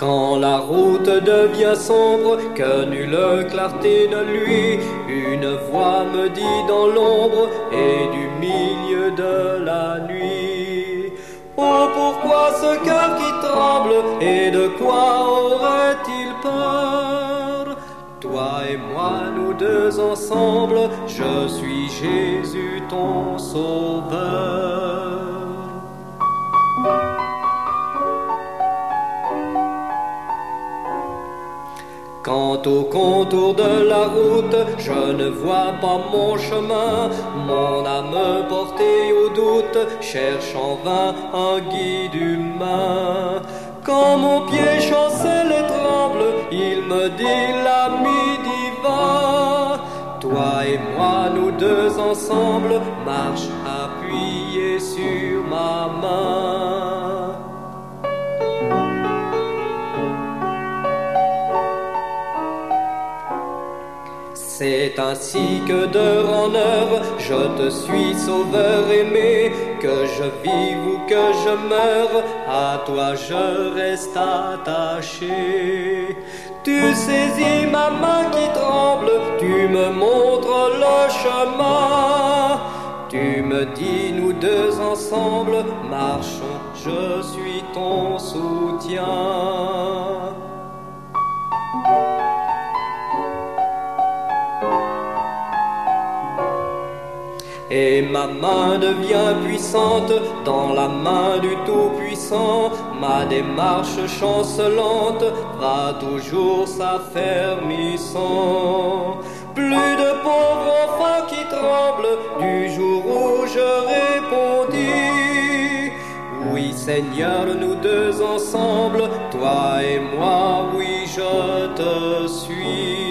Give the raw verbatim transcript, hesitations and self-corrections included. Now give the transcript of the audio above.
Quand la route devient sombre, que nulle clarté ne luit, une voix me dit dans l'ombre et du milieu de la nuit: oh, pourquoi ce cœur qui tremble, et de quoi aurait-il peur? Toi et moi, nous deux ensemble, je suis Jésus ton sauveur. Quand au contour de la route, je ne vois pas mon chemin, mon âme portée au doute cherche en vain un guide humain. Quand mon pied chancelle et tremble, il me dit: l'ami divin, toi et moi, nous deux ensemble, marche appuyée sur ma main. C'est ainsi que d'heure en heure je te suis, sauveur aimé, que je vive ou que je meure, à toi je reste attaché. Tu saisis ma main qui tremble, tu me montres le chemin, tu me dis: nous deux ensemble, marchons, je suis ton soutien. Et ma main devient puissante dans la main du Tout-Puissant. Ma démarche chancelante va toujours s'affermissant. Plus de pauvres enfants qui tremblent du jour où je répondis: oui Seigneur, nous deux ensemble, toi et moi, oui je te suis.